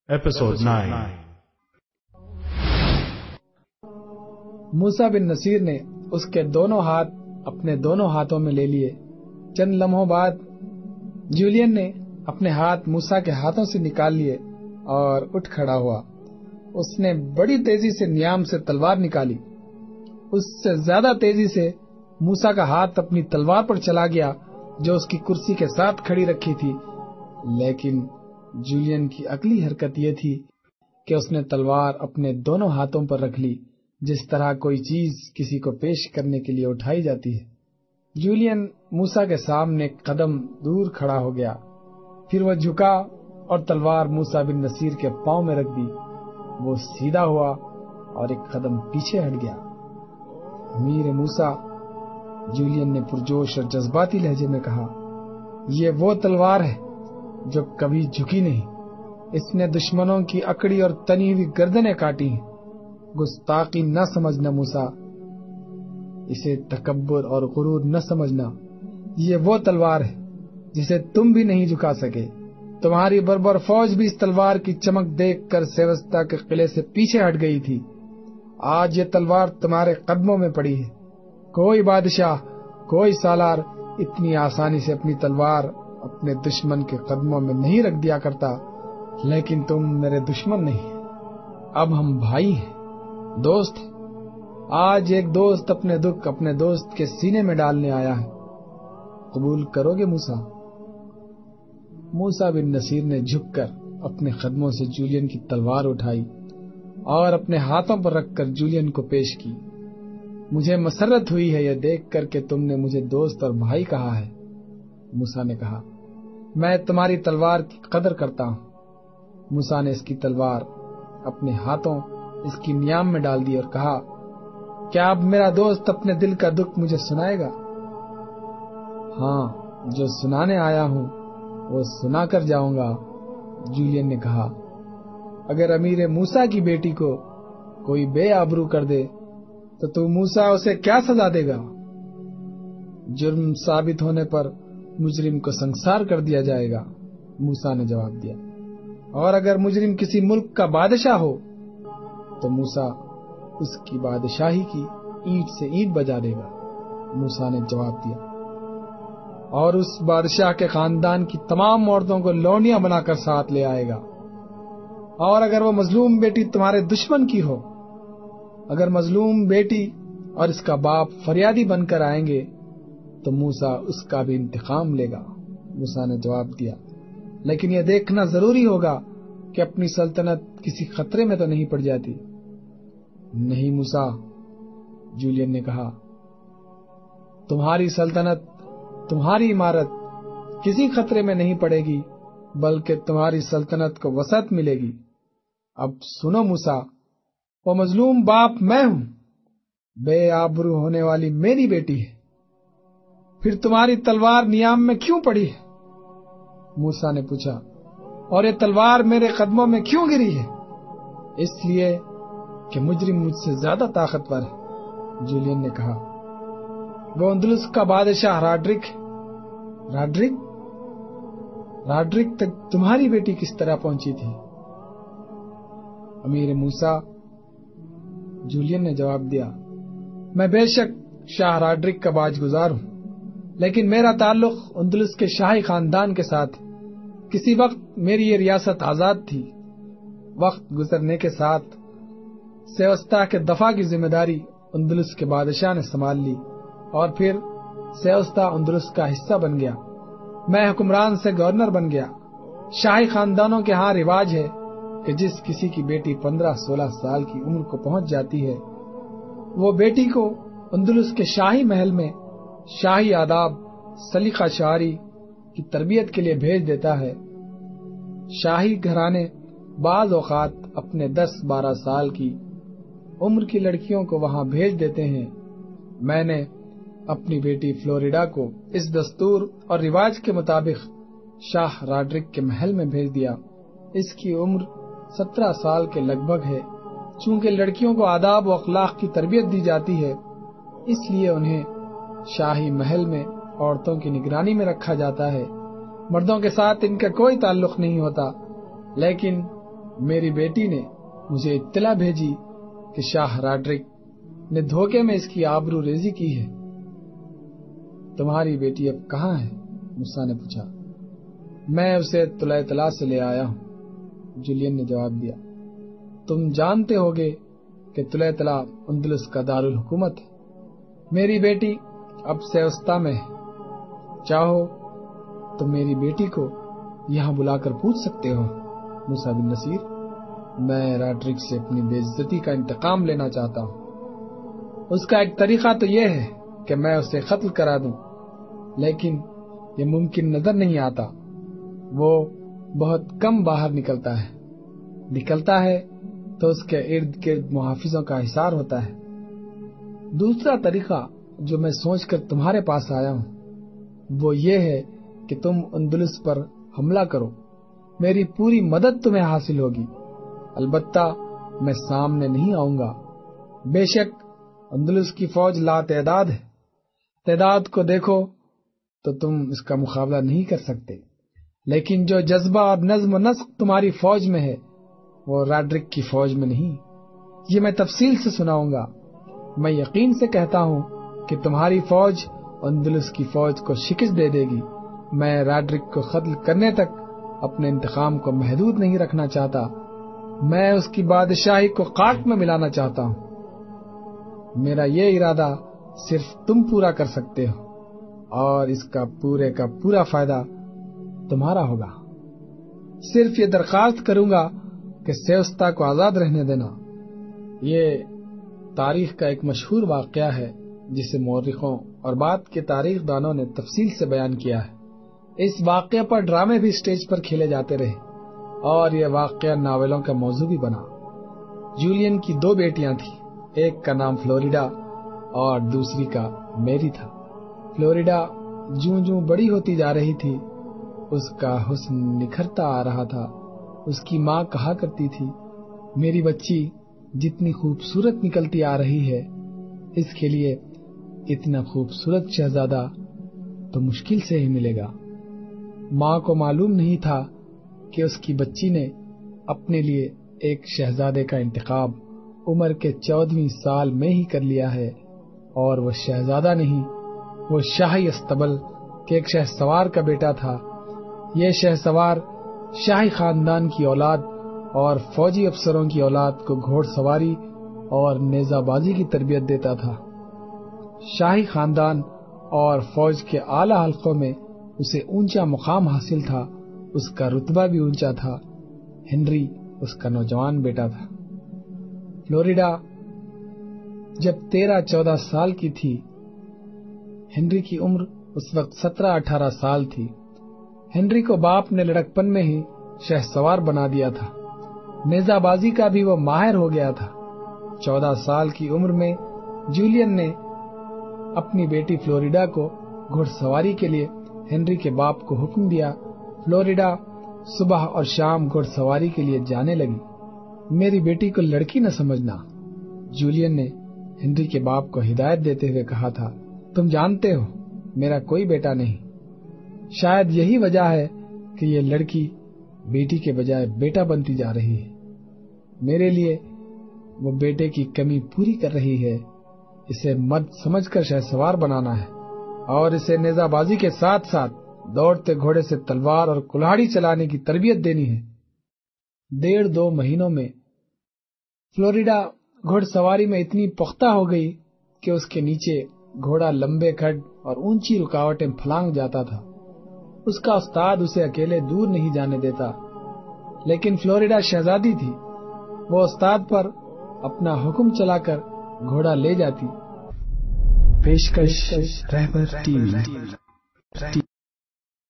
Episode 9. موسیٰ بن نصیر نے اس کے دونوں ہاتھ اپنے دونوں ہاتھوں میں لے لیے۔ چند لمحوں بعد جولین نے اپنے ہاتھ موسیٰ کے ہاتھوں سے نکال لیے اور اٹھ کھڑا ہوا۔ اس نے بڑی تیزی سے نیام سے تلوار نکالی۔ اس سے زیادہ تیزی سے موسیٰ کا ہاتھ اپنی تلوار پر چلا گیا جو اس کی کرسی کے ساتھ کھڑی رکھی تھی، لیکن جولین کی اگلی حرکت یہ تھی کہ اس نے تلوار اپنے دونوں ہاتھوں پر رکھ لی، جس طرح کوئی چیز کسی کو پیش کرنے کے لیے اٹھائی جاتی ہے۔ جولین موسیٰ کے سامنے ایک قدم دور کھڑا ہو گیا، پھر وہ جھکا اور تلوار موسیٰ بن نصیر کے پاؤں میں رکھ دی۔ وہ سیدھا ہوا اور ایک قدم پیچھے ہٹ گیا۔ امیر موسیٰ، جولین نے پرجوش اور جذباتی لہجے میں کہا، یہ وہ تلوار ہے جو کبھی جھکی نہیں۔ اس نے دشمنوں کی اکڑی اور تنی ہوئی گردنیں کاٹی ہیں۔ گستاخی نہ سمجھنا موسیٰ، اسے تکبر اور غرور نہ سمجھنا۔ یہ وہ تلوار ہے جسے تم بھی نہیں جھکا سکے۔ تمہاری بربر فوج بھی اس تلوار کی چمک دیکھ کر سیوستا کے قلعے سے پیچھے ہٹ گئی تھی۔ آج یہ تلوار تمہارے قدموں میں پڑی ہے۔ کوئی بادشاہ، کوئی سالار اتنی آسانی سے اپنی تلوار اپنے دشمن کے قدموں میں نہیں رکھ دیا کرتا، لیکن تم میرے دشمن نہیں، اب ہم بھائی ہیں، دوست ہیں۔ آج ایک دوست اپنے دکھ اپنے دوست کے سینے میں ڈالنے آیا ہے۔ قبول کرو گے موسیٰ؟ موسیٰ بن نصیر نے جھک کر اپنے قدموں سے جولین کی تلوار اٹھائی اور اپنے ہاتھوں پر رکھ کر جولین کو پیش کی۔ مجھے مسرت ہوئی ہے یہ دیکھ کر کہ تم نے مجھے دوست اور بھائی کہا ہے، موسیٰ نے کہا۔ میں تمہاری تلوار کی قدر کرتا ہوں۔ موسیٰ نے اس کی تلوار اپنے ہاتھوں اس کی نیام میں ڈال دی اور کہا، کیا اب میرا دوست اپنے دل کا دکھ مجھے سنائے گا؟ ہاں، جو سنانے آیا ہوں وہ سنا کر جاؤں گا، جولین نے کہا۔ اگر امیر موسیٰ کی بیٹی کو کوئی بے آبرو کر دے تو موسیٰ اسے کیا سزا دے گا؟ جرم ثابت ہونے پر مجرم کو سنسار کر دیا جائے گا، موسیٰ نے جواب دیا۔ اور اگر مجرم کسی ملک کا بادشاہ ہو تو موسیٰ اس کی بادشاہی کی اینٹ سے اینٹ بجا دے گا، موسیٰ نے جواب دیا۔ اور اس بادشاہ کے خاندان کی تمام عورتوں کو لونڈیاں بنا کر ساتھ لے آئے گا۔ اور اگر وہ مظلوم بیٹی تمہارے دشمن کی ہو، اگر مظلوم بیٹی اور اس کا باپ فریادی بن کر آئیں گے تو موسیٰ اس کا بھی انتقام لے گا، موسیٰ نے جواب دیا۔ لیکن یہ دیکھنا ضروری ہوگا کہ اپنی سلطنت کسی خطرے میں تو نہیں پڑ جاتی۔ نہیں موسیٰ، جولین نے کہا، تمہاری سلطنت، تمہاری عمارت کسی خطرے میں نہیں پڑے گی، بلکہ تمہاری سلطنت کو وسعت ملے گی۔ اب سنو موسیٰ، وہ مظلوم باپ میں ہوں، بے آبرو ہونے والی میری بیٹی ہے، پھر تمہاری تلوار نیام میں کیوں پڑی ہے؟ موسیٰ نے پوچھا۔ اور یہ تلوار میرے قدموں میں کیوں گری ہے؟ اس لیے کہ مجرم مجھ سے زیادہ طاقتور ہے، جولین نے کہا۔ وہ اندلس کا بادشاہ راڈرک تک تمہاری بیٹی کس طرح پہنچی تھی؟ امیر موسیٰ، جولین نے جواب دیا، میں بے شک شاہ راڈرک کا باج گزار ہوں، لیکن میرا تعلق اندلس کے شاہی خاندان کے ساتھ۔ کسی وقت میری یہ ریاست آزاد تھی، وقت گزرنے کے ساتھ سیوستا کے دفاع کی ذمہ داری اندلس کے بادشاہ نے سنبھال لی اور پھر سیوستا اندلس کا حصہ بن گیا۔ میں حکمران سے گورنر بن گیا۔ شاہی خاندانوں کے ہاں رواج ہے کہ جس کسی کی بیٹی 15-16 سال کی عمر کو پہنچ جاتی ہے، وہ بیٹی کو اندلس کے شاہی محل میں شاہی آداب، سلیقہ شعاری کی تربیت کے لیے بھیج دیتا ہے۔ شاہی گھرانے بعض اوقات اپنے 10-12 سال کی عمر کی لڑکیوں کو وہاں بھیج دیتے ہیں۔ میں نے اپنی بیٹی فلوریڈا کو اس دستور اور رواج کے مطابق شاہ راڈرک کے محل میں بھیج دیا۔ اس کی عمر 17 سال کے لگ بھگ ہے۔ چونکہ لڑکیوں کو آداب و اخلاق کی تربیت دی جاتی ہے، اس لیے انہیں شاہی محل میں عورتوں کی نگرانی میں رکھا جاتا ہے۔ مردوں کے ساتھ ان کا کوئی تعلق نہیں ہوتا، لیکن میری بیٹی نے مجھے اطلاع بھیجی کہ شاہ راڈرک نے دھوکے میں اس کی آبرو ریزی کی ہے۔ تمہاری بیٹی اب کہاں ہے؟ موسیٰ نے پوچھا۔ میں اسے طلع سے لے آیا ہوں، جولین نے جواب دیا۔ تم جانتے ہوگے کہ طلع اندلس کا دارالحکومت ہے۔ میری بیٹی اب سیوستا میں ہے، چاہو تو میری بیٹی کو یہاں بلا کر پوچھ سکتے ہو۔ موسیٰ بن نصیر، میں راڈرک سے اپنی بے عزتی کا انتقام لینا چاہتا ہوں۔ اس کا ایک طریقہ تو یہ ہے کہ میں اسے قتل کرا دوں، لیکن یہ ممکن نظر نہیں آتا۔ وہ بہت کم باہر نکلتا ہے تو اس کے ارد گرد محافظوں کا حصار ہوتا ہے۔ دوسرا طریقہ جو میں سوچ کر تمہارے پاس آیا ہوں وہ یہ ہے کہ تم اندلس پر حملہ کرو، میری پوری مدد تمہیں حاصل ہوگی، البتہ میں سامنے نہیں آؤں گا۔ بے شک اندلس کی فوج لا تعداد ہے، تعداد کو دیکھو تو تم اس کا مقابلہ نہیں کر سکتے، لیکن جو جذبہ اور نظم و نسق تمہاری فوج میں ہے وہ راڈرک کی فوج میں نہیں۔ یہ میں تفصیل سے سناؤں گا۔ میں یقین سے کہتا ہوں کہ تمہاری فوج اندلس کی فوج کو شکست دے دے گی۔ میں راڈرک کو قتل کرنے تک اپنے انتقام کو محدود نہیں رکھنا چاہتا، میں اس کی بادشاہی کو خاک میں ملانا چاہتا ہوں۔ میرا یہ ارادہ صرف تم پورا کر سکتے ہو اور اس کا پورا فائدہ تمہارا ہوگا۔ صرف یہ درخواست کروں گا کہ سیوستا کو آزاد رہنے دینا۔ یہ تاریخ کا ایک مشہور واقعہ ہے جسے مورخوں اور بعد کے تاریخ دانوں نے تفصیل سے بیان کیا ہے۔ اس واقعے پر ڈرامے بھی اسٹیج پر کھیلے جاتے رہے اور یہ واقعہ ناولوں کا موضوع بھی بنا۔ جولین کی 2 بیٹیاں تھیں، ایک کا نام فلوریڈا اور دوسری کا میری تھا۔ فلوریڈا جوں بڑی ہوتی جا رہی تھی اس کا حسن نکھرتا آ رہا تھا۔ اس کی ماں کہا کرتی تھی، میری بچی جتنی خوبصورت نکلتی آ رہی ہے، اس کے لیے اتنا خوبصورت شہزادہ تو مشکل سے ہی ملے گا۔ ماں کو معلوم نہیں تھا کہ اس کی بچی نے اپنے لیے ایک شہزادے کا انتخاب عمر کے 14ویں سال میں ہی کر لیا ہے، اور وہ شہزادہ نہیں، وہ شاہی استبل کے ایک شہ سوار کا بیٹا تھا۔ یہ شہ سوار شاہی خاندان کی اولاد اور فوجی افسروں کی اولاد کو گھوڑ سواری اور نیزہ بازی کی تربیت دیتا تھا۔ شاہی خاندان اور فوج کے اعلی حلقوں میں اسے اونچا مقام حاصل تھا، اس کا رتبہ بھی اونچا تھا۔ ہنری اس کا نوجوان بیٹا تھا۔ فلوریڈا جب 13-14 سال کی تھی، ہنری کی عمر اس وقت 17-18 سال تھی۔ ہنری کو باپ نے لڑکپن میں ہی شہ سوار بنا دیا تھا، نیزہ بازی کا بھی وہ ماہر ہو گیا تھا۔ 14 سال کی عمر میں جولین نے اپنی بیٹی فلوریڈا کو گھڑ سواری کے لیے ہنری کے باپ کو حکم دیا۔ فلوریڈا صبح اور شام گھڑ سواری کے لیے جانے لگی۔ میری بیٹی کو لڑکی نہ سمجھنا، جولین نے ہنری کے باپ کو ہدایت دیتے ہوئے کہا تھا۔ تم جانتے ہو میرا کوئی بیٹا نہیں، شاید یہی وجہ ہے کہ یہ لڑکی بیٹی کے بجائے بیٹا بنتی جا رہی ہے۔ میرے لیے وہ بیٹے کی کمی پوری کر رہی ہے۔ اسے مرد سمجھ کر شہ سوار بنانا ہے اور اسے نیزہ بازی کے ساتھ ساتھ دوڑتے گھوڑے سے تلوار اور کلاڑی چلانے کی تربیت دینی ہے۔ 1.5-2 مہینوں میں فلوریڈا گھوڑ سواری میں اتنی پختہ ہو گئی کہ اس کے نیچے گھوڑا لمبے کھڈ اور اونچی رکاوٹیں پھلانگ جاتا تھا۔ اس کا استاد اسے اکیلے دور نہیں جانے دیتا، لیکن فلوریڈا شہزادی تھی، وہ استاد پر اپنا حکم چلا کر گھوڑا لے جاتی۔ پیشکش رہبر ٹی وی